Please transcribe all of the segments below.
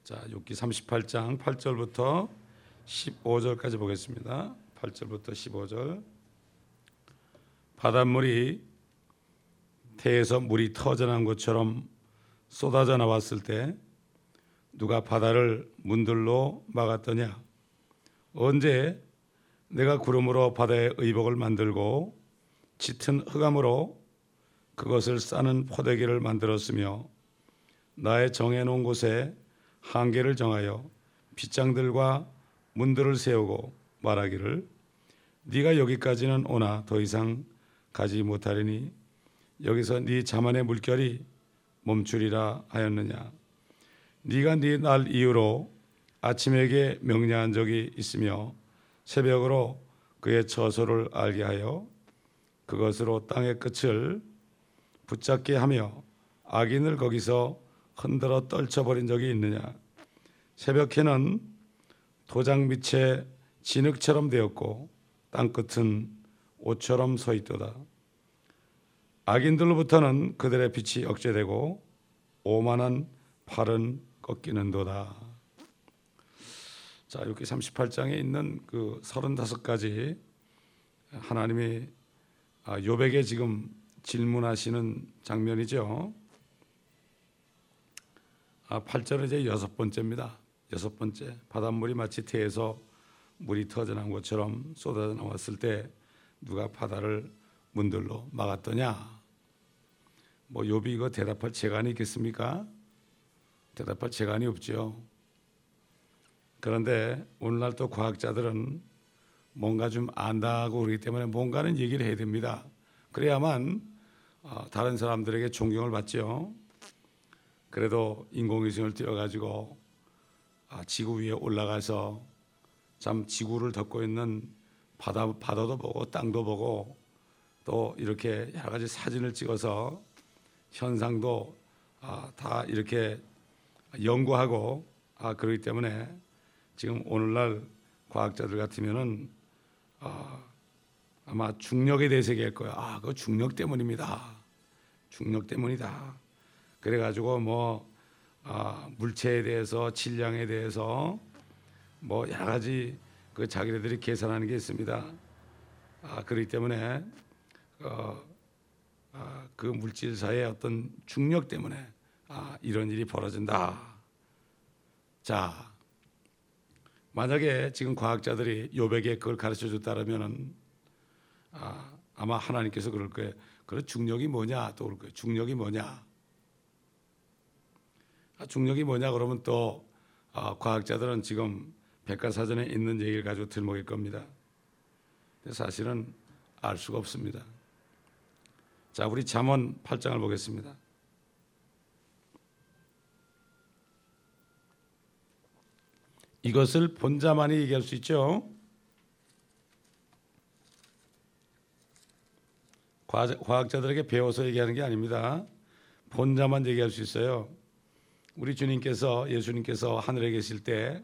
자, 욥기 38장 8절부터 15절까지 보겠습니다. 8절부터 15절. 바닷물이 태에서 물이 터져난 것처럼 쏟아져 나왔을 때 누가 바다를 문들로 막았더냐? 언제 내가 구름으로 바다의 의복을 만들고 짙은 흑암으로 그것을 싸는 포대기를 만들었으며 나의 정해놓은 곳에 한계를 정하여 빗장들과 문들을 세우고 말하기를 네가 여기까지는 오나 더 이상 가지 못하리니 여기서 네 자만의 물결이 멈추리라 하였느냐. 네가 네 날 이후로 아침에게 명령한 적이 있으며 새벽으로 그의 처소를 알게 하여 그것으로 땅의 끝을 붙잡게 하며 악인을 거기서 흔들어 떨쳐버린 적이 있느냐. 새벽에는 도장 밑에 진흙처럼 되었고 땅끝은 옷처럼 서 있도다. 악인들로부터는 그들의 빛이 억제되고 오만한 팔은 꺾이는도다. 자, 여기 38장에 있는 그 35가지 하나님이 욥에게 지금 질문하시는 장면이죠. 8절은 이제 6번째입니다. 6번째. 바닷물이 마치 태에서 물이 터져난 것처럼 쏟아져 나왔을 때 누가 바다를 문들로 막았더냐? 뭐 욥이 이거 대답할 재간이 있겠습니까? 대답할 재간이 없죠. 그런데 오늘날 또 과학자들은 뭔가 좀 안다고 그러기 때문에 뭔가는 얘기를 해야 됩니다. 그래야만 다른 사람들에게 존경을 받죠. 그래도 인공위성을 띄워가지고 지구 위에 올라가서 참 지구를 덮고 있는 바다도 보고 땅도 보고 또 이렇게 여러 가지 사진을 찍어서 현상도 다 이렇게 연구하고 그렇기 때문에 지금 오늘날 과학자들 같으면은 아마 중력에 대해서 얘기할 거야. 그거 중력 때문입니다. 중력 때문이다. 그래가지고 물체에 대해서 질량에 대해서 여러 가지 그 자기네들이 계산하는 게 있습니다. 그렇기 때문에 그 물질사의 어떤 중력 때문에 이런 일이 벌어진다. 자, 만약에 지금 과학자들이 욥에게 그걸 가르쳐 줬다면은 아마 하나님께서 그럴 거예요. 그래 중력이 뭐냐? 또 그럴 거예요. 중력이 뭐냐? 중력이 뭐냐 그러면 또 과학자들은 지금 백과사전에 있는 얘기를 가지고 들먹일 겁니다. 사실은 알 수가 없습니다. 자, 우리 잠언 8장을 보겠습니다. 이것을 본자만이 얘기할 수 있죠. 과학자들에게 배워서 얘기하는 게 아닙니다. 본자만 얘기할 수 있어요. 우리 예수님께서 하늘에 계실 때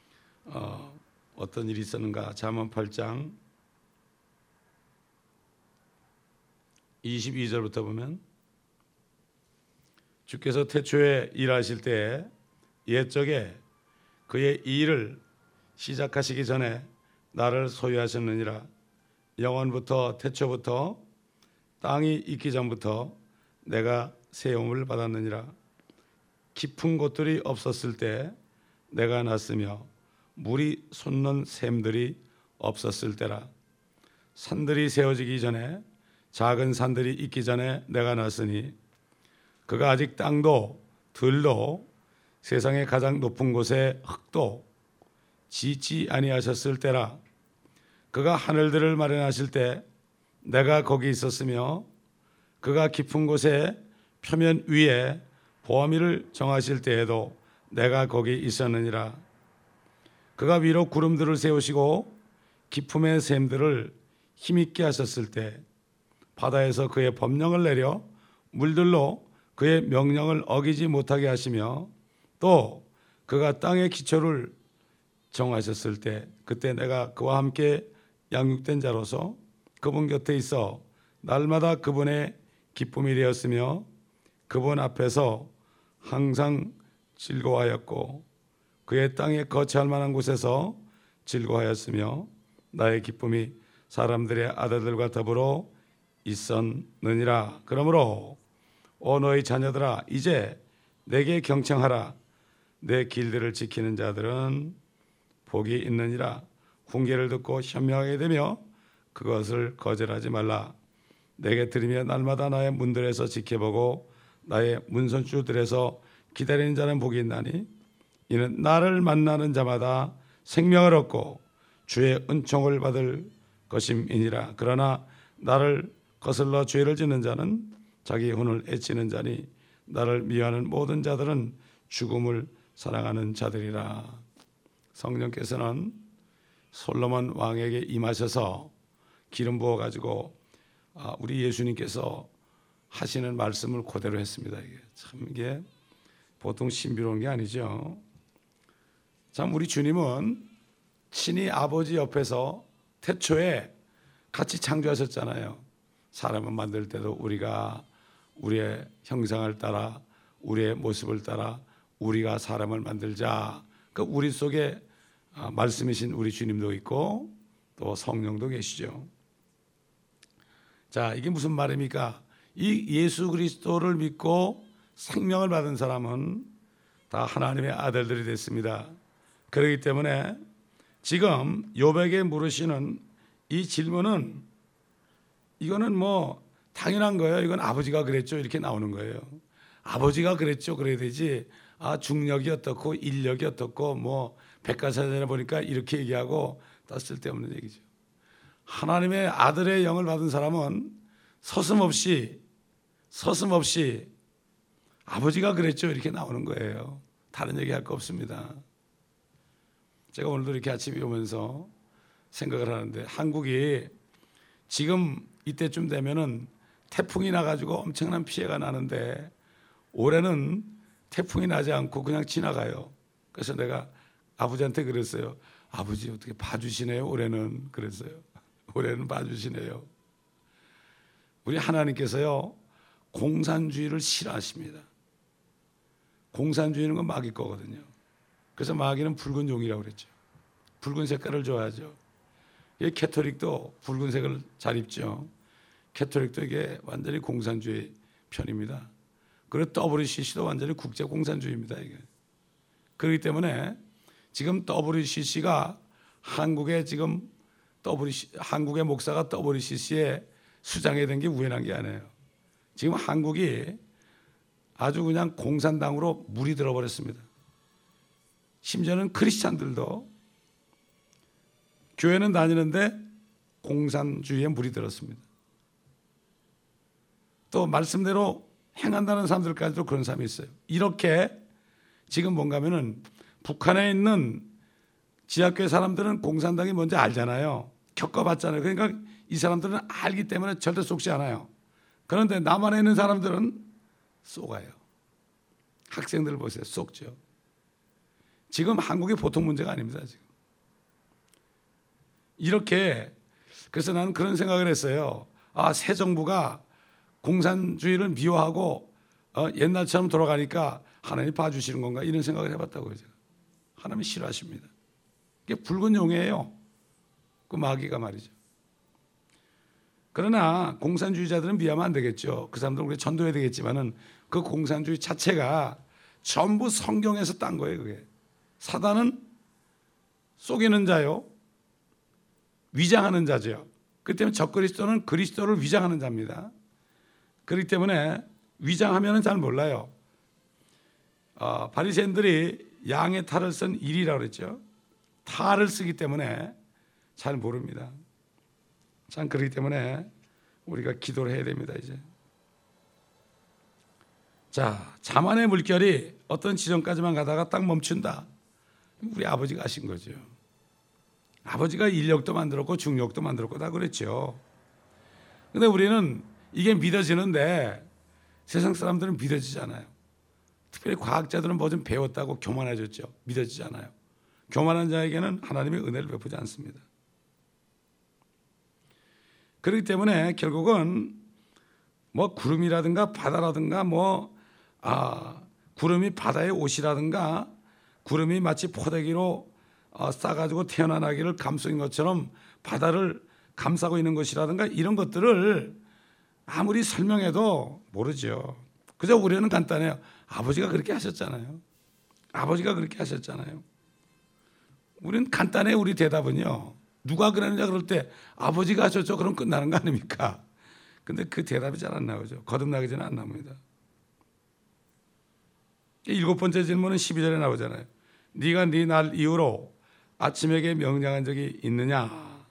어떤 일이 있었는가? 잠언 8장 22절부터 보면 주께서 태초에 일하실 때 옛적에 그의 일을 시작하시기 전에 나를 소유하셨느니라. 영원부터 태초부터 땅이 있기 전부터 내가 세움을 받았느니라. 깊은 곳들이 없었을 때 내가 났으며 물이 솟는 샘들이 없었을 때라. 산들이 세워지기 전에 작은 산들이 있기 전에 내가 났으니 그가 아직 땅도 들도 세상의 가장 높은 곳에 흙도 짓지 아니하셨을 때라. 그가 하늘들을 마련하실 때 내가 거기 있었으며 그가 깊은 곳에 표면 위에 보암이를 정하실 때에도 내가 거기 있었느니라. 그가 위로 구름들을 세우시고 깊음의 샘들을 힘있게 하셨을 때 바다에서 그의 법령을 내려 물들로 그의 명령을 어기지 못하게 하시며 또 그가 땅의 기초를 정하셨을 때 그때 내가 그와 함께 양육된 자로서 그분 곁에 있어 날마다 그분의 기쁨이 되었으며 그분 앞에서 항상 즐거워하였고 그의 땅에 거처할 만한 곳에서 즐거워하였으며 나의 기쁨이 사람들의 아들들과 더불어 있었느니라. 그러므로 오 너희 자녀들아 이제 내게 경청하라. 내 길들을 지키는 자들은 복이 있느니라. 훈계를 듣고 현명하게 되며 그것을 거절하지 말라. 내게 들으며 날마다 나의 문들에서 지켜보고 나의 문선주들에서 기다리는 자는 복이 있나니 이는 나를 만나는 자마다 생명을 얻고 주의 은총을 받을 것임이니라. 그러나 나를 거슬러 죄를 짓는 자는 자기 혼을 애치는 자니 나를 미워하는 모든 자들은 죽음을 사랑하는 자들이라. 성령께서는 솔로몬 왕에게 임하셔서 기름 부어 가지고 우리 예수님께서 하시는 말씀을 그대로 했습니다. 이게 보통 신비로운 게 아니죠. 참 우리 주님은 친히 아버지 옆에서 태초에 같이 창조하셨잖아요. 사람을 만들 때도 우리가 우리의 형상을 따라 우리의 모습을 따라 우리가 사람을 만들자. 그러니까 우리 속에 말씀이신 우리 주님도 있고 또 성령도 계시죠. 자, 이게 무슨 말입니까? 이 예수 그리스도를 믿고 생명을 받은 사람은 다 하나님의 아들들이 됐습니다. 그렇기 때문에 지금 욥에게 물으시는 이 질문은 이거는 뭐 당연한 거예요. 이건 아버지가 그랬죠. 이렇게 나오는 거예요. 아버지가 그랬죠. 그래야 되지. 중력이 어떻고 인력이 어떻고 뭐 백과사전에 보니까 이렇게 얘기하고 다 쓸데없는 얘기죠. 하나님의 아들의 영을 받은 사람은 서슴없이 아버지가 그랬죠. 이렇게 나오는 거예요. 다른 얘기할 거 없습니다. 제가 오늘도 이렇게 아침에 오면서 생각을 하는데 한국이 지금 이때쯤 되면은 태풍이 나가지고 엄청난 피해가 나는데 올해는 태풍이 나지 않고 그냥 지나가요. 그래서 내가 아버지한테 그랬어요. 아버지 어떻게 봐주시네요 올해는. 그랬어요. 올해는 봐주시네요. 우리 하나님께서요 공산주의를 싫어하십니다. 공산주의는 건 마귀 거거든요. 그래서 마귀는 붉은 용이라고 그랬죠. 붉은 색깔을 좋아하죠. 이 캐토릭도 붉은색을 잘 입죠. 캐토릭도 이게 완전히 공산주의 편입니다. 그리고 WCC도 완전히 국제 공산주의입니다. 이게. 그렇기 때문에 지금 WCC가 한국의 한국의 목사가 WCC에 수장이 된 게 우연한 게 아니에요. 지금 한국이 아주 그냥 공산당으로 물이 들어버렸습니다. 심지어는 크리스찬들도 교회는 다니는데 공산주의에 물이 들었습니다. 또 말씀대로 행한다는 사람들까지도 그런 사람이 있어요. 이렇게 지금 뭔가 하면은 북한에 있는 지하교회 사람들은 공산당이 뭔지 알잖아요. 겪어봤잖아요. 그러니까 이 사람들은 알기 때문에 절대 속지 않아요. 그런데 남한에 있는 사람들은 속아요. 학생들 보세요. 속죠. 지금 한국이 보통 문제가 아닙니다. 지금. 이렇게 그래서 나는 그런 생각을 했어요. 새 정부가 공산주의를 미워하고 옛날처럼 돌아가니까 하나님이 봐주시는 건가 이런 생각을 해봤다고요. 제가. 하나님이 싫어하십니다. 이게 붉은 용이에요. 그 마귀가 말이죠. 그러나 공산주의자들은 미워하면 안 되겠죠. 그 사람들은 우리 전도해야 되겠지만은 그 공산주의 자체가 전부 성경에서 딴 거예요. 그게. 사단은 속이는 자요. 위장하는 자죠. 그렇기 때문에 적그리스도는 그리스도를 위장하는 자입니다. 그렇기 때문에 위장하면은 잘 몰라요. 바리새인들이 양의 탈을 쓴 일이라고 그랬죠. 탈을 쓰기 때문에 잘 모릅니다. 참 그렇기 때문에 우리가 기도를 해야 됩니다. 이제. 자, 자만의 물결이 어떤 지점까지만 가다가 딱 멈춘다. 우리 아버지가 하신 거죠. 아버지가 인력도 만들었고 중력도 만들었고 다 그랬죠. 근데 우리는 이게 믿어지는데 세상 사람들은 믿어지잖아요. 특별히 과학자들은 뭐 좀 배웠다고 교만해졌죠. 믿어지지 않아요. 교만한 자에게는 하나님의 은혜를 베푸지 않습니다. 그렇기 때문에 결국은 뭐 구름이라든가 바다라든가 구름이 바다의 옷이라든가 구름이 마치 포대기로 싸가지고 태어난 아기를 감싸인 것처럼 바다를 감싸고 있는 것이라든가 이런 것들을 아무리 설명해도 모르죠. 그저 우리는 간단해요. 아버지가 그렇게 하셨잖아요. 아버지가 그렇게 하셨잖아요. 우리는 간단해요. 우리 대답은요. 누가 그러느냐 그럴 때 아버지가 하셨죠. 그럼 끝나는 거 아닙니까? 근데 그 대답이 잘 안 나오죠. 거듭나기 전에 안 나옵니다. 7번째 질문은 12절에 나오잖아요. 네가 네 날 이후로 아침에게 명령한 적이 있느냐?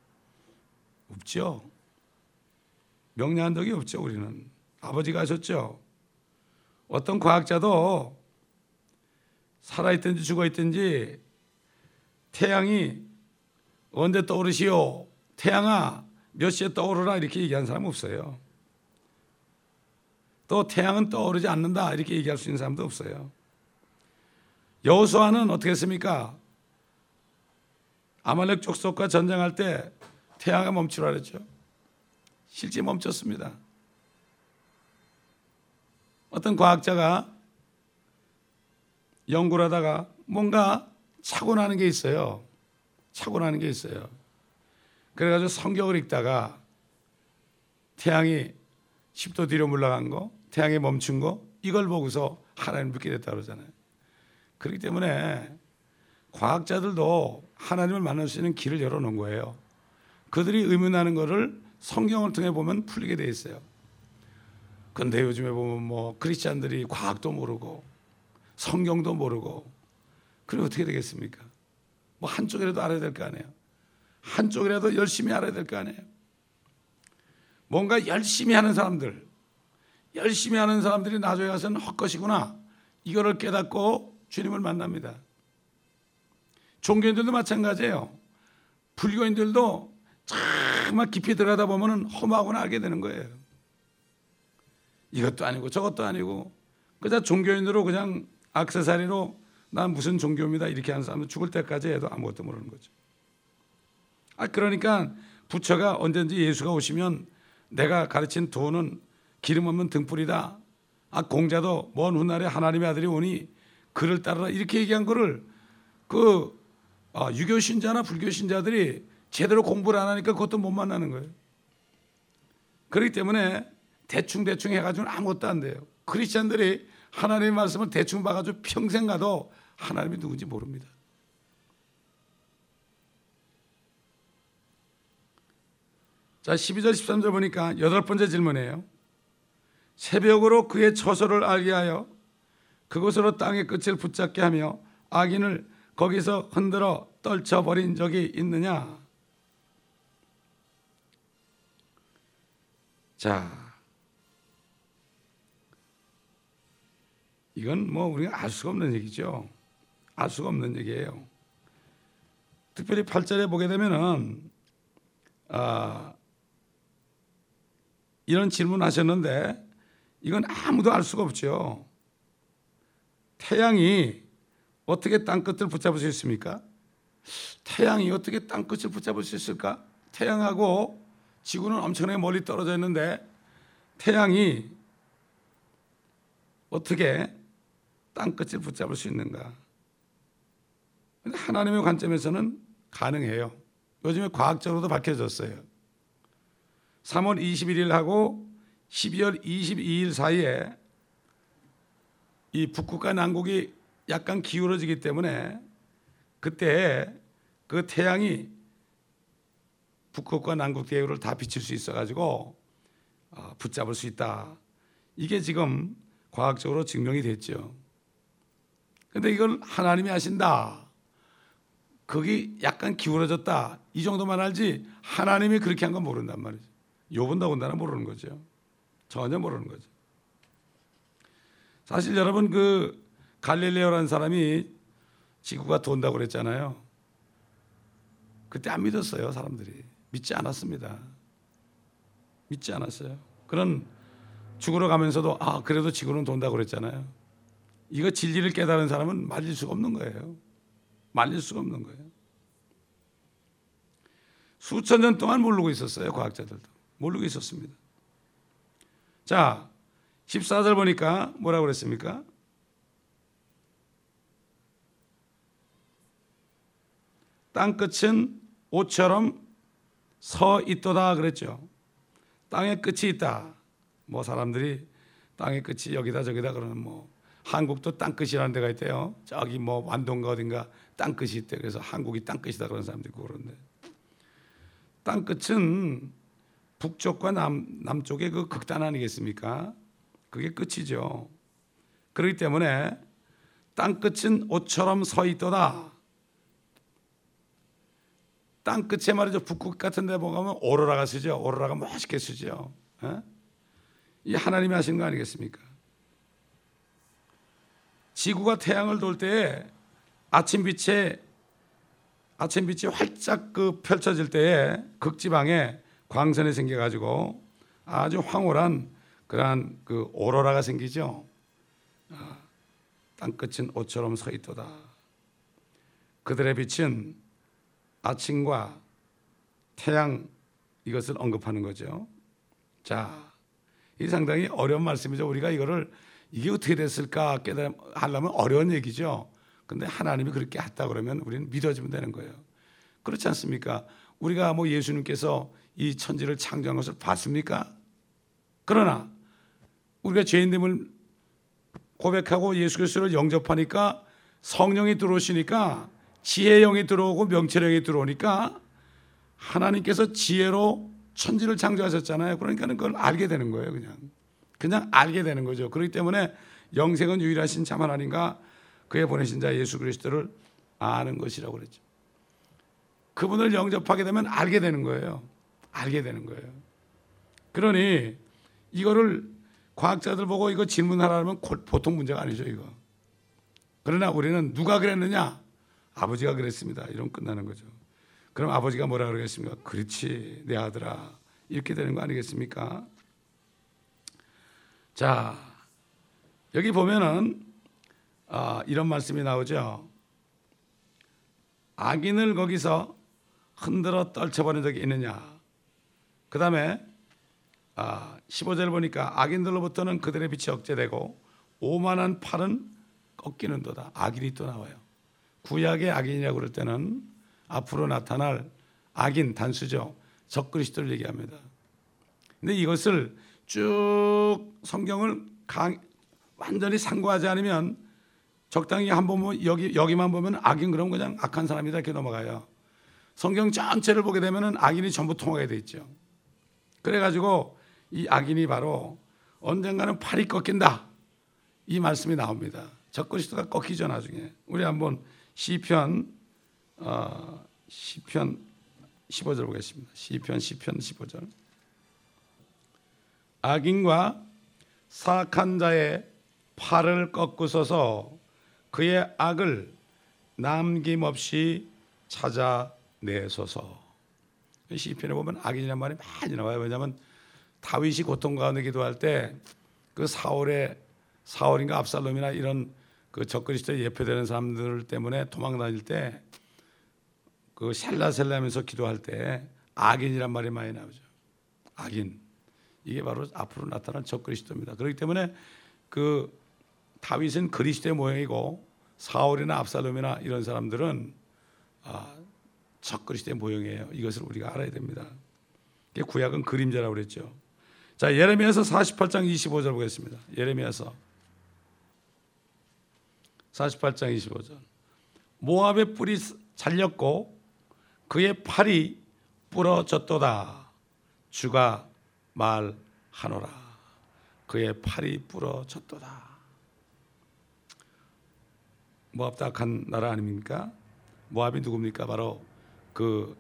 없죠. 명령한 적이 없죠. 우리는 아버지가 하셨죠. 어떤 과학자도 살아있든지 죽어있든지 태양이 언제 떠오르시오? 태양아 몇 시에 떠오르라 이렇게 얘기한 사람 없어요. 또 태양은 떠오르지 않는다 이렇게 얘기할 수 있는 사람도 없어요. 여호수아는 어떻게 했습니까? 아말렉 족속과 전쟁할 때 태양이 멈추라 그랬죠. 실제 멈췄습니다. 어떤 과학자가 연구를 하다가 뭔가 사고 나는 게 있어요. 사고 나는 게 있어요. 그래가지고 성경을 읽다가 태양이 10도 뒤로 물러간 거, 태양이 멈춘 거 이걸 보고서 하나님을 믿게 됐다고 그러잖아요. 그렇기 때문에 과학자들도 하나님을 만날 수 있는 길을 열어놓은 거예요. 그들이 의문하는 거를 성경을 통해 보면 풀리게 돼 있어요. 근데 요즘에 보면 뭐 크리스찬들이 과학도 모르고 성경도 모르고 그럼 어떻게 되겠습니까? 뭐 한쪽이라도 알아야 될 거 아니에요. 한쪽이라도 열심히 알아야 될 거 아니에요. 뭔가 열심히 하는 사람들이 나중에 가서는 헛것이구나 이거를 깨닫고 주님을 만납니다. 종교인들도 마찬가지예요. 불교인들도 정말 깊이 들어가다 보면 험하구나 알게 되는 거예요. 이것도 아니고 저것도 아니고 그냥 종교인으로 그냥 액세서리로 난 무슨 종교입니다 이렇게 하는 사람은 죽을 때까지 해도 아무것도 모르는 거죠. 그러니까 부처가 언제든지 예수가 오시면 내가 가르친 도는 기름 없는 등불이다. 공자도 먼 훗날에 하나님의 아들이 오니 그를 따르라 이렇게 얘기한 거를 유교 신자나 불교 신자들이 제대로 공부를 안 하니까 그것도 못 만나는 거예요. 그렇기 때문에 대충 해가지고는 아무것도 안 돼요. 크리스찬들이 하나님의 말씀을 대충 봐가지고 평생 가도 하나님이 누군지 모릅니다. 자, 12절 13절 보니까 8번째 질문이에요. 새벽으로 그의 처소를 알게 하여 그곳으로 땅의 끝을 붙잡게 하며 악인을 거기서 흔들어 떨쳐버린 적이 있느냐? 자, 이건 뭐 우리가 알 수가 없는 얘기죠. 알 수가 없는 얘기예요. 특별히 8절에 보게 되면은 이런 질문하셨는데 이건 아무도 알 수가 없죠. 태양이 어떻게 땅끝을 붙잡을 수 있습니까? 태양이 어떻게 땅끝을 붙잡을 수 있을까? 태양하고 지구는 엄청나게 멀리 떨어져 있는데 태양이 어떻게 땅끝을 붙잡을 수 있는가? 하나님의 관점에서는 가능해요. 요즘에 과학적으로도 밝혀졌어요. 3월 21일하고 12월 22일 사이에 이 북극과 남극이 약간 기울어지기 때문에 그때 그 태양이 북극과 남극 대륙을 다 비칠 수 있어가지고 붙잡을 수 있다. 이게 지금 과학적으로 증명이 됐죠. 그런데 이걸 하나님이 하신다. 거기 약간 기울어졌다. 이 정도만 알지 하나님이 그렇게 한 건 모른단 말이죠. 욥은 더군다나 모르는 거죠. 전혀 모르는 거죠. 사실 여러분 갈릴레오라는 사람이 지구가 돈다고 그랬잖아요. 그때 안 믿었어요. 사람들이 믿지 않았습니다. 믿지 않았어요. 그런 죽으러 가면서도 그래도 지구는 돈다고 그랬잖아요. 이거 진리를 깨달은 사람은 말릴 수가 없는 거예요. 말릴 수가 없는 거예요. 수천 년 동안 모르고 있었어요. 과학자들도 모르고 있었습니다. 자, 14절 보니까 뭐라고 그랬습니까? 땅끝은 옷처럼 서 있도다 그랬죠. 땅의 끝이 있다. 뭐 사람들이 땅의 끝이 여기다 저기다 그러는 뭐 한국도 땅끝이라는 데가 있대요. 저기 뭐 완도인가 어딘가 땅끝이 있대. 그래서 한국이 땅끝이다 그런 사람도 있고 그런데 땅끝은 북쪽과 남쪽의 그 극단 아니겠습니까? 그게 끝이죠. 그렇기 때문에 땅끝은 옷처럼 서 있도다. 땅끝에 말이죠. 북극 같은 데 보면 오로라가 쓰죠. 오로라가 멋있게 쓰죠. 이 하나님이 하시는 거 아니겠습니까? 지구가 태양을 돌 때에 아침빛이 활짝 그 펼쳐질 때에 극지방에 광선이 생겨가지고 아주 황홀한 그러한 그 오로라가 생기죠. 땅끝은 옷처럼 서 있도다. 그들의 빛은 아침과 태양 이것을 언급하는 거죠. 자, 이 상당히 어려운 말씀이죠. 우리가 이거를 이게 어떻게 됐을까 깨달으려면 어려운 얘기죠. 근데 하나님이 그렇게 했다 그러면 우리는 믿어주면 되는 거예요. 그렇지 않습니까? 우리가 뭐 예수님께서 이 천지를 창조한 것을 봤습니까? 그러나 우리가 죄인됨을 고백하고 예수 그리스도를 영접하니까 성령이 들어오시니까 지혜의 영이 들어오고 명철의 영이 들어오니까 하나님께서 지혜로 천지를 창조하셨잖아요. 그러니까 그걸 알게 되는 거예요. 그냥 알게 되는 거죠. 그렇기 때문에 영생은 유일하신 참 하나님과 그의 보내신 자 예수 그리스도를 아는 것이라고 그랬죠. 그분을 영접하게 되면 알게 되는 거예요. 알게 되는 거예요. 그러니 이거를 과학자들 보고 이거 질문하라면 보통 문제가 아니죠, 이거. 그러나 우리는 누가 그랬느냐? 아버지가 그랬습니다. 이러면 끝나는 거죠. 그럼 아버지가 뭐라 그러겠습니까? 그렇지, 내 아들아. 이렇게 되는 거 아니겠습니까? 자, 여기 보면은 이런 말씀이 나오죠. 악인을 거기서 흔들어 떨쳐버린 적이 있느냐? 그 다음에 15절 보니까 악인들로부터는 그들의 빛이 억제되고 오만한 팔은 꺾이는도다. 악인이 또 나와요. 구약의 악인이라고 그럴 때는 앞으로 나타날 악인 단수죠. 적그리스도를 얘기합니다. 근데 이것을 쭉 성경을 완전히 상고하지 않으면 적당히 한번 여기만 보면 악인 그럼 그냥 악한 사람이다 이렇게 넘어가요. 성경 전체를 보게 되면 악인이 전부 통하게 돼 있죠. 그래가지고 이 악인이 바로 언젠가는 팔이 꺾인다 이 말씀이 나옵니다. 적그리스도가 꺾이죠 나중에. 우리 한번 시편 15절 보겠습니다. 시편 15절. 악인과 사악한 자의 팔을 꺾으소서 그의 악을 남김없이 찾아내소서. 시편에 보면 악인이라는 말이 많이 나와요. 왜냐하면 다윗이 고통 가운데 기도할 때 그 사울인가 압살롬이나 이런 그 적그리스도에 예표되는 사람들 때문에 도망 다닐 때 그 셀라셀라하면서 기도할 때 악인이란 말이 많이 나오죠. 악인. 이게 바로 앞으로 나타날 적그리스도입니다. 그렇기 때문에 그 다윗은 그리스도의 모형이고 사울이나 압살롬이나 이런 사람들은 적그리스도의 모형이에요. 이것을 우리가 알아야 됩니다. 구약은 그림자라고 그랬죠. 자, 예레미야서 48장 25절 보겠습니다. 예레미야서 48장 25절. 모압의 뿔이 잘렸고 그의 팔이 부러졌도다. 주가 말하노라. 그의 팔이 부러졌도다. 모압도 악한 나라 아닙니까? 모압이 누굽니까? 바로 그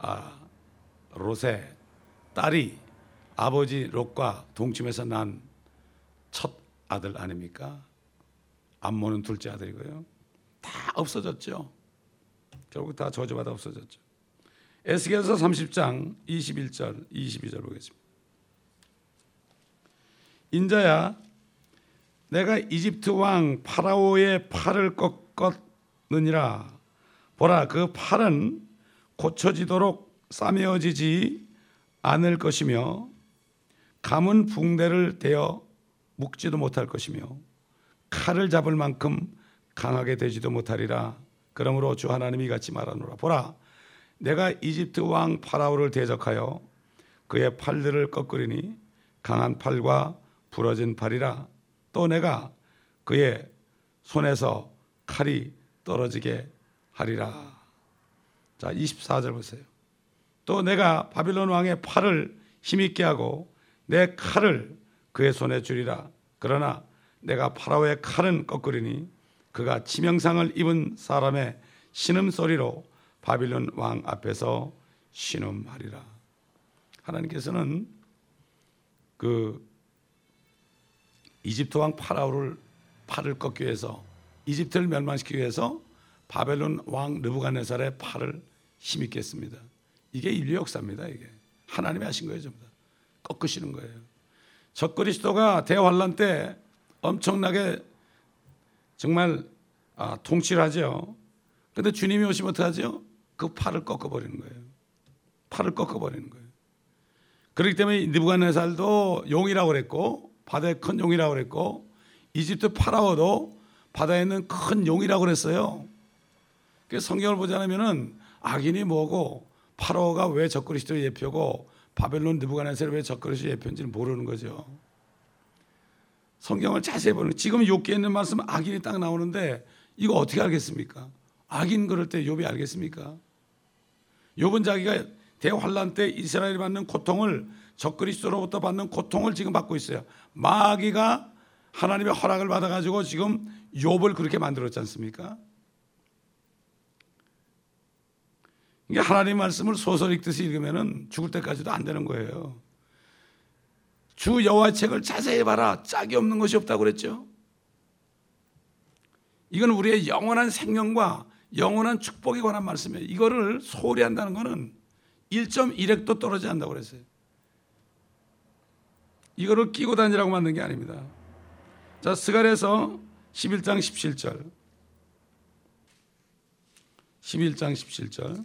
롯의 딸이 아버지 롯과 동침해서 난 첫 아들 아닙니까? 암몬은 둘째 아들이고요. 다 없어졌죠. 결국 다 저주받아 없어졌죠. 에스겔서 30장 21절 22절 보겠습니다. 인자야 내가 이집트 왕 파라오의 팔을 꺾었느니라. 보라 그 팔은 고쳐지도록 싸매어지지 않을 것이며 감은 붕대를 대어 묶지도 못할 것이며 칼을 잡을 만큼 강하게 되지도 못하리라. 그러므로 주 하나님이 이같이 말하노라. 보라, 내가 이집트 왕 파라오를 대적하여 그의 팔들을 꺾으리니 강한 팔과 부러진 팔이라. 또 내가 그의 손에서 칼이 떨어지게 하리라. 자, 24절 보세요. 또 내가 바빌론 왕의 팔을 힘있게 하고 내 칼을 그의 손에 주리라. 그러나 내가 파라오의 칼은 꺾으리니 그가 치명상을 입은 사람의 신음소리로 바빌론 왕 앞에서 신음하리라. 하나님께서는 그 이집트 왕 파라오를 팔을 꺾기 위해서, 이집트를 멸망시키기 위해서 바벨론 왕 느부갓네살의 팔을 힘있게 했습니다. 이게 인류 역사입니다. 이게 하나님이 하신 거예요. 전부 다 꺾으시는 거예요. 적그리스도가 대환란 때 엄청나게 정말 통치를 하죠. 그런데 주님이 오시면 어떻게 하죠? 그 팔을 꺾어버리는 거예요. 팔을 꺾어버리는 거예요. 그렇기 때문에 느부갓네살도 용이라고 그랬고, 바다의 큰 용이라고 그랬고, 이집트 파라오도 바다에 있는 큰 용이라고 그랬어요. 그래서 성경을 보지 않으면은 악인이 뭐고 파라오가 왜 적그리스도의 예표고 바벨론 느부갓네살이 왜 적그리스도의 예표인지를 모르는 거죠. 성경을 자세히 보는, 지금 욥기에 있는 말씀 악인이 딱 나오는데 이거 어떻게 알겠습니까? 악인 그럴 때 욥이 알겠습니까? 욥은 자기가 대환란 때 이스라엘이 받는 고통을, 적그리스도로부터 받는 고통을 지금 받고 있어요. 마귀가 하나님의 허락을 받아가지고 지금 욥을 그렇게 만들었지 않습니까? 이게 하나님 말씀을 소설 읽듯이 읽으면은 죽을 때까지도 안 되는 거예요. 주 여호와의 책을 자세히 봐라. 짝이 없는 것이 없다고 그랬죠. 이건 우리의 영원한 생명과 영원한 축복에 관한 말씀이에요. 이거를 소홀히 한다는 것은 1.1핵도 떨어지지 않는다고 그랬어요. 이거를 끼고 다니라고 만든 게 아닙니다. 자, 스가랴서 11장 17절. 11장 17절.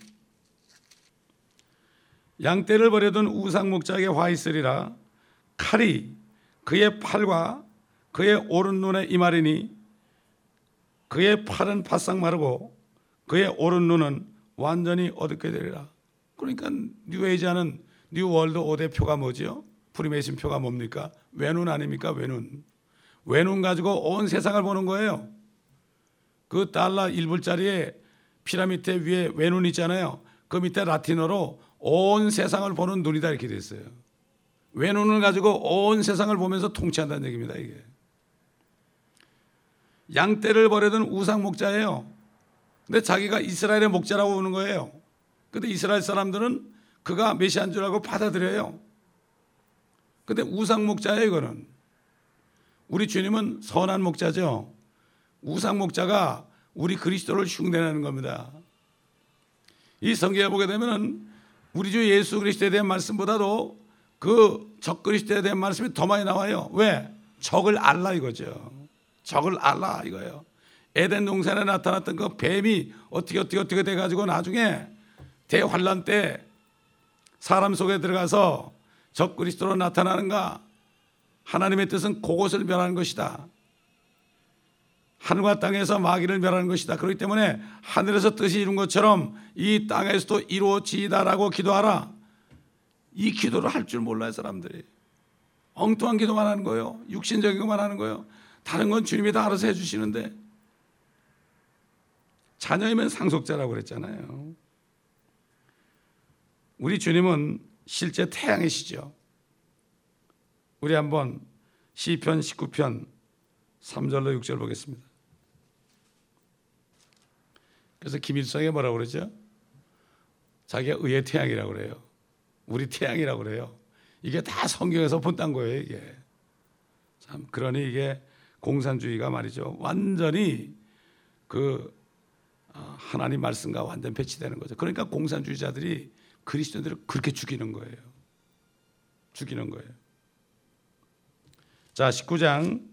양떼를 버려둔 우상 목자에게 화 있으리라. 칼이 그의 팔과 그의 오른 눈에 임하리니 그의 팔은 바싹 마르고 그의 오른 눈은 완전히 어둡게 되리라. 그러니까 뉴에이지아는 뉴월드 5대 표가 뭐죠? 프리메이슨 표가 뭡니까? 외눈 아닙니까? 외눈. 외눈 가지고 온 세상을 보는 거예요. 그 달러 1불짜리에 피라미드 위에 외눈 있잖아요. 그 밑에 라틴어로 온 세상을 보는 눈이다 이렇게 돼 있어요. 외눈을 가지고 온 세상을 보면서 통치한다는 얘기입니다. 이게 양떼를 버려둔 우상 목자예요. 근데 자기가 이스라엘의 목자라고 보는 거예요. 근데 이스라엘 사람들은 그가 메시아인 줄 알고 받아들여요. 근데 우상 목자예요. 이거는 우리 주님은 선한 목자죠. 우상 목자가 우리 그리스도를 흉내내는 겁니다. 이 성경에 보게 되면은 우리 주 예수 그리스도에 대한 말씀보다도 그 적그리스도에 대한 말씀이 더 많이 나와요. 왜? 적을 알라 이거죠. 적을 알라 이거예요. 에덴 동산에 나타났던 그 뱀이 어떻게 돼가지고 나중에 대환란 때 사람 속에 들어가서 적그리스도로 나타나는가? 하나님의 뜻은 그것을 멸하는 것이다. 하늘과 땅에서 마귀를 멸하는 것이다. 그렇기 때문에 하늘에서 뜻이 이룬 것처럼 이 땅에서도 이루어지이다라고 기도하라. 이 기도를 할 줄 몰라요. 사람들이 엉뚱한 기도만 하는 거예요. 육신적인 것만 하는 거예요. 다른 건 주님이 다 알아서 해주시는데, 자녀이면 상속자라고 그랬잖아요. 우리 주님은 실제 태양이시죠. 우리 한번 시편 19편 3절로 6절 보겠습니다. 그래서 김일성이 뭐라고 그러죠? 자기가 의의 태양이라고 그래요. 우리 태양이라고 그래요. 이게 다 성경에서 본딴 거예요. 이게 참, 그러니 이게 공산주의가 말이죠, 완전히 그 하나님 말씀과 완전 배치되는 거죠. 그러니까 공산주의자들이 그리스도인들을 그렇게 죽이는 거예요. 죽이는 거예요. 자, 19장.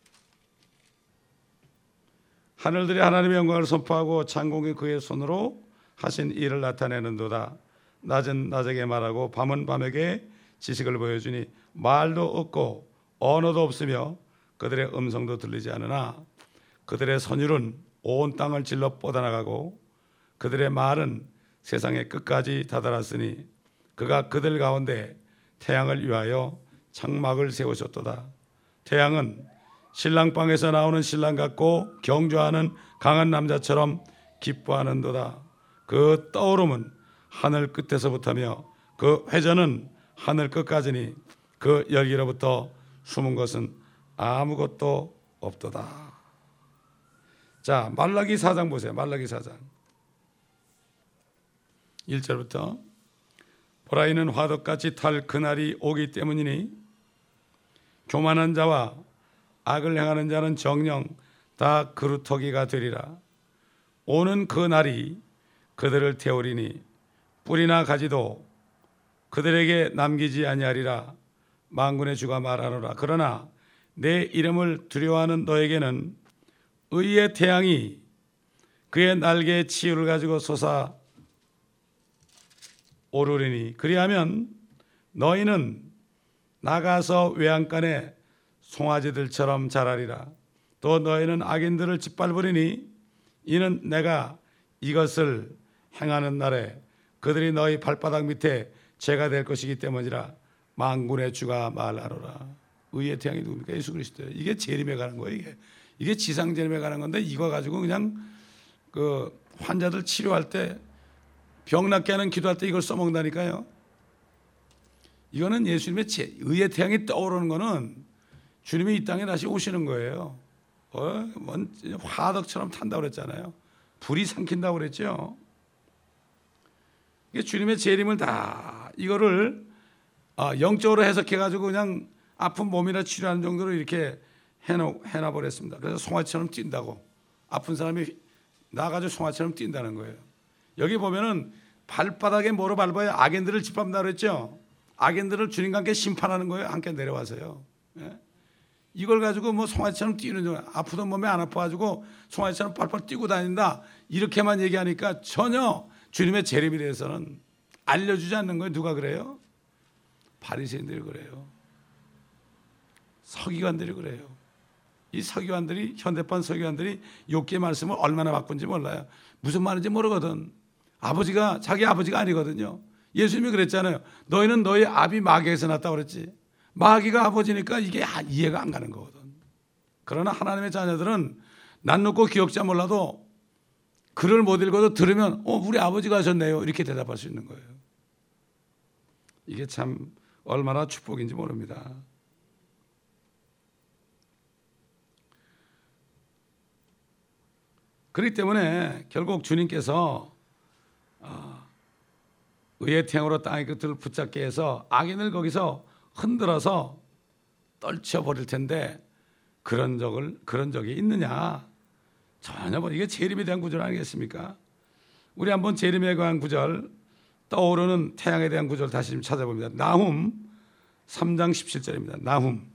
하늘들이 하나님의 영광을 선포하고 창공이 그의 손으로 하신 일을 나타내는도다. 낮은 낮에게 말하고 밤은 밤에게 지식을 보여주니 말도 없고 언어도 없으며 그들의 음성도 들리지 않으나 그들의 선율은 온 땅을 질러 뻗어나가고 그들의 말은 세상의 끝까지 다다랐으니 그가 그들 가운데 태양을 위하여 장막을 세우셨도다. 태양은 신랑방에서 나오는 신랑 같고 경주하는 강한 남자처럼 기뻐하는도다. 그 떠오름은 하늘 끝에서부터며 그 회전은 하늘 끝까지니 그 열기로부터 숨은 것은 아무것도 없도다. 자, 말라기 4장 보세요. 말라기 4장 1절부터 보라 이는 화덕같이 탈 그날이 오기 때문이니 교만한 자와 악을 행하는 자는 정녕 다 그루터기가 되리라. 오는 그 날이 그들을 태우리니 뿌리나 가지도 그들에게 남기지 아니하리라. 만군의 주가 말하노라. 그러나 내 이름을 두려워하는 너에게는 의의 태양이 그의 날개의 치유를 가지고 솟아 오르리니 그리하면 너희는 나가서 외양간에 송아지들처럼 자라리라. 또 너희는 악인들을 짓밟으리니 이는 내가 이것을 행하는 날에 그들이 너희 발바닥 밑에 죄가 될 것이기 때문이라. 만군의 주가 말하노라. 의의 태양이 누굽니까? 예수 그리스도예요. 이게 재림에 가는 거예요. 이게 지상 재림에 가는 건데 이거 가지고 그냥 그 환자들 치료할 때 병 낫게 하는 기도할 때 이걸 써먹는다니까요. 이거는 예수님의 의의 태양이 떠오르는 거는 주님이 이 땅에 다시 오시는 거예요. 화덕처럼 탄다고 그랬잖아요. 불이 삼킨다고 그랬죠. 이게 주님의 재림을 다 이거를 영적으로 해석해가지고 그냥 아픈 몸이나 치료하는 정도로 이렇게 해놔버렸습니다. 그래서 송아지처럼 뛴다고. 아픈 사람이 나가지고 송아지처럼 뛴다는 거예요. 여기 보면은 발바닥에 뭐로 밟아야 악인들을 짓밟는다 그랬죠. 악인들을 주님과 함께 심판하는 거예요. 함께 내려와서요. 예? 이걸 가지고 뭐 송아지처럼 뛰는 중 아프던 몸에 안 아파가지고 송아지처럼 팔팔 뛰고 다닌다 이렇게만 얘기하니까 전혀 주님의 재림에 대해서는 알려주지 않는 거예요. 누가 그래요? 바리새인들이 그래요. 서기관들이 그래요. 이 서기관들이 현대판 서기관들이 욥기의 말씀을 얼마나 바꾼지 몰라요. 무슨 말인지 모르거든. 아버지가 자기 아버지가 아니거든요. 예수님이 그랬잖아요. 너희는 너희 아비 마귀에서 났다고 그랬지. 마귀가 아버지니까 이게 이해가 안 가는 거거든. 그러나 하나님의 자녀들은 난 놓고 기억자 몰라도 글을 못 읽어도 들으면 우리 아버지가 하셨네요 이렇게 대답할 수 있는 거예요. 이게 참 얼마나 축복인지 모릅니다. 그렇기 때문에 결국 주님께서 의의 태양으로 땅의 끝을 붙잡게 해서 악인을 거기서 흔들어서 떨쳐버릴 텐데 그런 적이 있느냐? 전혀 이게 재림에 대한 구절 아니겠습니까? 우리 한번 재림에 관한 구절 떠오르는 태양에 대한 구절 다시 좀 찾아봅니다. 나훔 3장 17절입니다. 나훔.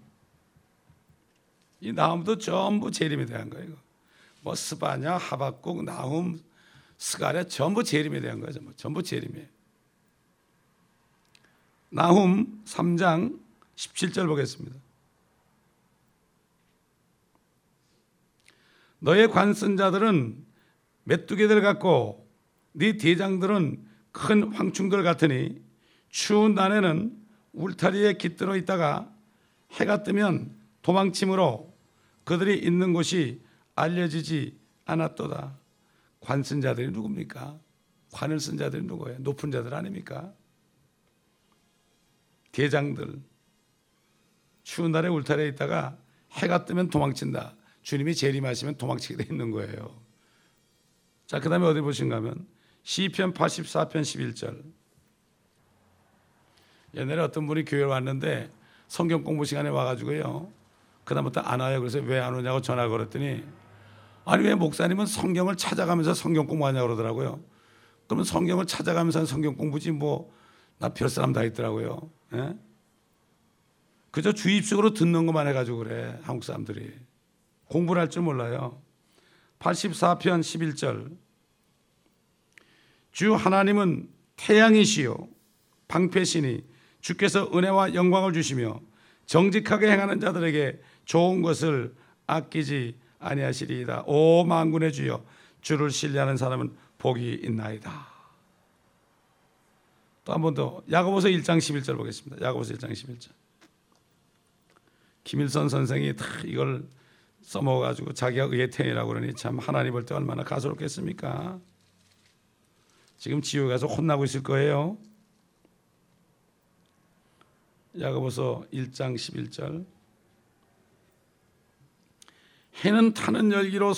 이 나훔도 전부 재림에 대한 거예요. 뭐 스바냐, 하박국, 나훔, 스가랴 전부 재림에 대한 거예요. 전부 재림이에요. 나훔 3장 17절 보겠습니다. 너의 관쓴 자들은 메뚜기들 같고 네 대장들은 큰 황충들 같으니 추운 날에는 울타리에 깃들어 있다가 해가 뜨면 도망침으로 그들이 있는 곳이 알려지지 않았도다. 관 쓴 자들이 누굽니까? 관을 쓴 자들이 누구예요? 높은 자들 아닙니까? 대장들. 추운 날에 울타리에 있다가 해가 뜨면 도망친다. 주님이 재림하시면 도망치게 돼 있는 거예요. 자, 그 다음에 어디 보신가 하면 시편 84편 11절. 옛날에 어떤 분이 교회에 왔는데 성경 공부 시간에 와가지고요. 그 다음부터 안 와요. 그래서 왜 안 오냐고 전화 걸었더니 아니 왜 목사님은 성경을 찾아가면서 성경 공부하냐고 그러더라고요. 그러면 성경을 찾아가면서 성경 공부지 뭐 나 별 사람 다 있더라고요. 예? 그저 주입식으로 듣는 것만 해가지고 그래. 한국 사람들이. 공부를 할 줄 몰라요. 84편 11절. 주 하나님은 태양이시요 방패시니 주께서 은혜와 영광을 주시며 정직하게 행하는 자들에게 좋은 것을 아끼지 아니하시리이다. 오 만군의 주여, 주를 신뢰하는 사람은 복이 있나이다. 또 한 번 더 야고보서 1장 11절 보겠습니다. 야고보서 1장 11절. 김일성 선생이 다 이걸 써먹어가지고 자기가 의의 태이라고 그러니 참 하나님 볼 때 얼마나 가소롭겠습니까? 지금 지옥에 가서 혼나고 있을 거예요. 야고보서 1장 11절. 해는 타는 열기로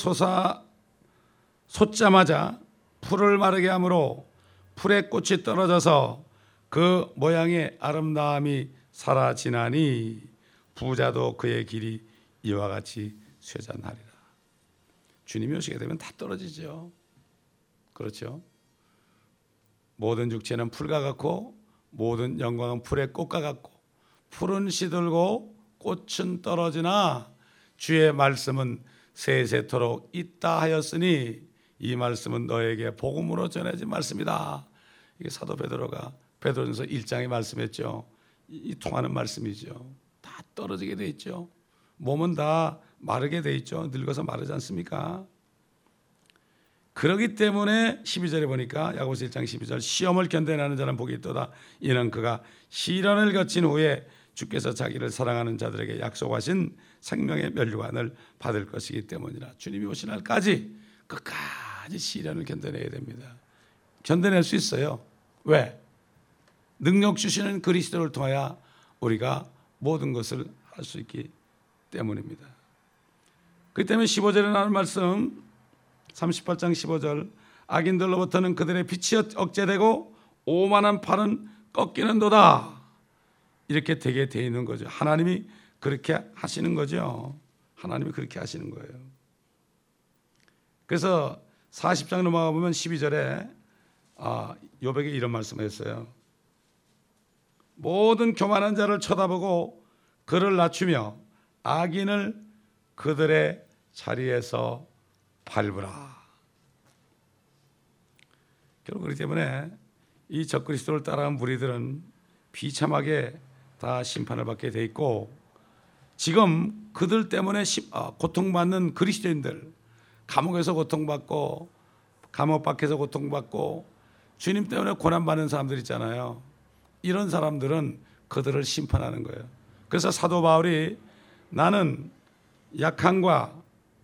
솟자마자 풀을 마르게 하므로 풀에 꽃이 떨어져서 그 모양의 아름다움이 사라지나니 부자도 그의 길이 이와 같이 쇠잔하리라. 주님이 오시게 되면 다 떨어지죠. 그렇죠? 모든 육체는 풀과 같고 모든 영광은 풀의 꽃과 같고 풀은 시들고 꽃은 떨어지나 주의 말씀은 세세토록 있다 하였으니 이 말씀은 너에게 복음으로 전해진 말씀이다. 이게 사도 베드로전서 1장에 말씀했죠. 이 통하는 말씀이죠. 다 떨어지게 돼 있죠. 몸은 다 마르게 돼 있죠. 늙어서 마르지 않습니까? 그렇기 때문에 12절에 보니까 야고보서 1장 12절 시험을 견뎌내는 자는 복이 있도다. 이는 그가 시련을 거친 후에 주께서 자기를 사랑하는 자들에게 약속하신 생명의 면류관을 받을 것이기 때문이라. 주님이 오신 날까지 끝까지 시련을 견뎌내야 됩니다. 견뎌낼 수 있어요. 왜? 능력 주시는 그리스도를 통하여 우리가 모든 것을 할 수 있기 때문입니다. 그렇기 때문에 15절에 나오는 말씀 38장 15절 악인들로부터는 그들의 빛이 억제되고 오만한 팔은 꺾이는도다. 이렇게 되게 돼 있는 거죠. 하나님이 그렇게 하시는 거죠. 하나님이 그렇게 하시는 거예요. 그래서 40장 넘어가 보면 12절에 욥에게 이런 말씀을 했어요. 모든 교만한 자를 쳐다보고 그를 낮추며 악인을 그들의 자리에서 밟으라. 결국 그렇기 때문에 이 적그리스도를 따라간 무리들은 비참하게 다 심판을 받게 돼 있고 지금 그들 때문에 고통받는 그리스도인들, 감옥에서 고통받고 감옥 밖에서 고통받고 주님 때문에 고난받는 사람들 있잖아요. 이런 사람들은 그들을 심판하는 거예요. 그래서 사도 바울이 나는 약함과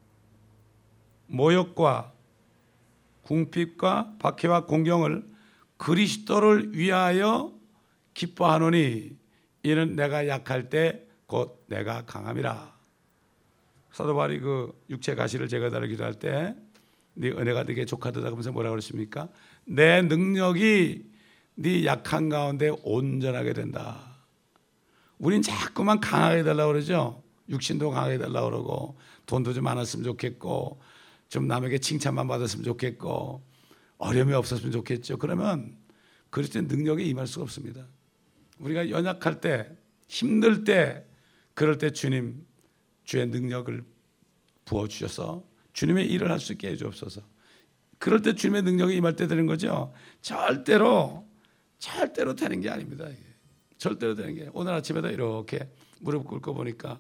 모욕과 궁핍과 박해와 공경을 그리스도를 위하여 기뻐하노니 이는 내가 약할 때 곧 내가 강함이라. 사도 바울이 그 육체 가시를 제거하라 기도할 때 네 은혜가 되게 족하도다 하면서 뭐라고 그랬습니까? 내 능력이 네 약한 가운데 온전하게 된다. 우린 자꾸만 강하게 달라고 그러죠. 육신도 강하게 달라고 그러고 돈도 좀 많았으면 좋겠고 좀 남에게 칭찬만 받았으면 좋겠고 어려움이 없었으면 좋겠죠. 그러면 그리스도의 능력에 임할 수가 없습니다. 우리가 연약할 때, 힘들 때, 그럴 때 주님, 주의 능력을 부어주셔서 주님의 일을 할 수 있게 해주옵소서. 그럴 때 주님의 능력이 임할 때 되는 거죠. 절대로 되는 게 아닙니다. 이게. 절대로 되는 게. 오늘 아침에도 이렇게 무릎 꿇고 보니까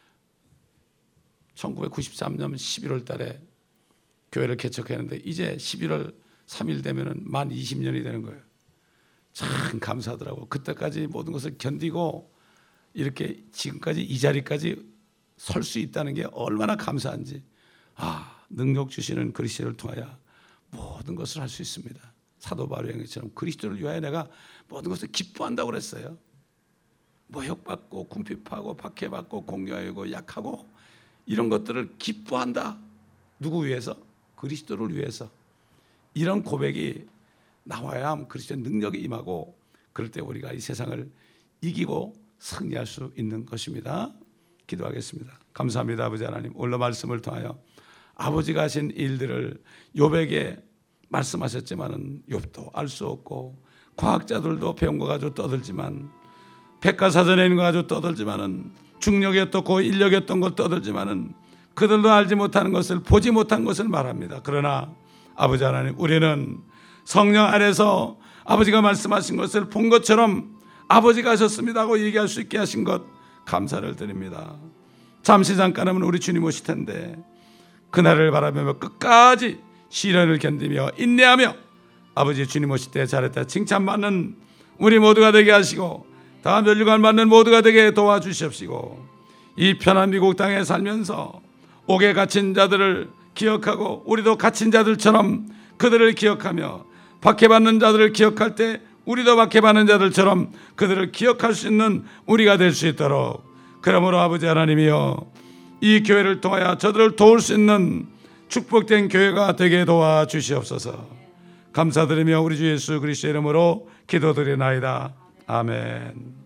1993년 11월 달에 교회를 개척했는데 이제 11월 3일 되면은 만 20년이 되는 거예요. 참 감사하더라고. 그때까지 모든 것을 견디고 이렇게 지금까지 이 자리까지 설 수 있다는 게 얼마나 감사한지. 능력 주시는 그리스도를 통하여 모든 것을 할 수 있습니다. 사도 바울의 행위처럼 그리스도를 위하여 내가 모든 것을 기뻐한다고 그랬어요. 모욕받고 궁핍하고 박해받고 공경하고 약하고 이런 것들을 기뻐한다. 누구 위해서? 그리스도를 위해서. 이런 고백이 나와야 그리스도의 능력이 임하고 그럴 때 우리가 이 세상을 이기고 승리할 수 있는 것입니다. 기도하겠습니다. 감사합니다. 아버지 하나님, 오늘 말씀을 통하여 아버지가 하신 일들을 욥에게 말씀하셨지만은 욥도 알 수 없고 과학자들도 배운 거 가지고 떠들지만 백과사전에 있는 거 가지고 떠들지만은 중력이었고 인력이었던 걸 떠들지만은 그들도 알지 못하는 것을 보지 못한 것을 말합니다. 그러나 아버지 하나님, 우리는 성령 안에서 아버지가 말씀하신 것을 본 것처럼 아버지가 하셨습니다 하고 얘기할 수 있게 하신 것 감사를 드립니다. 잠시 잠깐 하면 우리 주님 오실 텐데 그날을 바라며 끝까지 시련을 견디며 인내하며 아버지 주님 오실 때 잘했다 칭찬받는 우리 모두가 되게 하시고 다음 멸류관 받는 모두가 되게 도와주시옵시고 이 편한 미국 땅에 살면서 옥에 갇힌 자들을 기억하고 우리도 갇힌 자들처럼 그들을 기억하며 박해받는 자들을 기억할 때 우리도 박해받는 자들처럼 그들을 기억할 수 있는 우리가 될 수 있도록 그러므로 아버지 하나님이여 이 교회를 통하여 저들을 도울 수 있는 축복된 교회가 되게 도와주시옵소서. 감사드리며 우리 주 예수 그리스도의 이름으로 기도드리나이다. 아멘.